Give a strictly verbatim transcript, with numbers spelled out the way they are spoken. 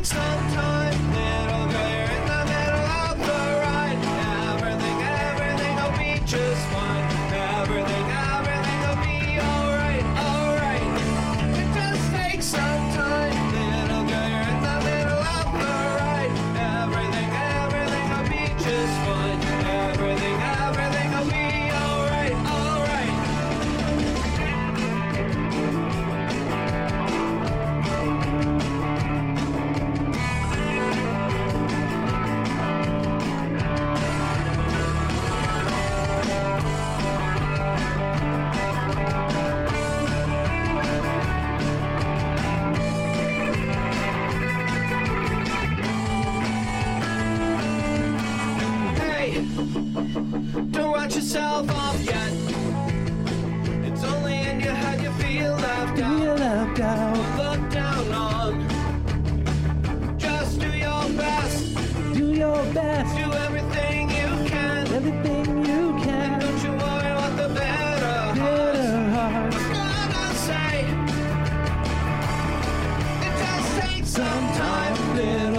take some time, little girl, you're in the middle of the ride. Everything, everything will be just fine. Everything, everything will be alright, alright. It just takes some time, little girl, you're in the middle of the ride. Everything, everything will be just fine. Everything, everything will be alright, alright. Hey, don't write yourself off yet. It's only in your head you feel left out. Feel left out. Look down on. Just do your best. Do your best. Do everything you can. Everything you can. Don't you worry what the better Better heart's heart. gonna say. It just takes some time, little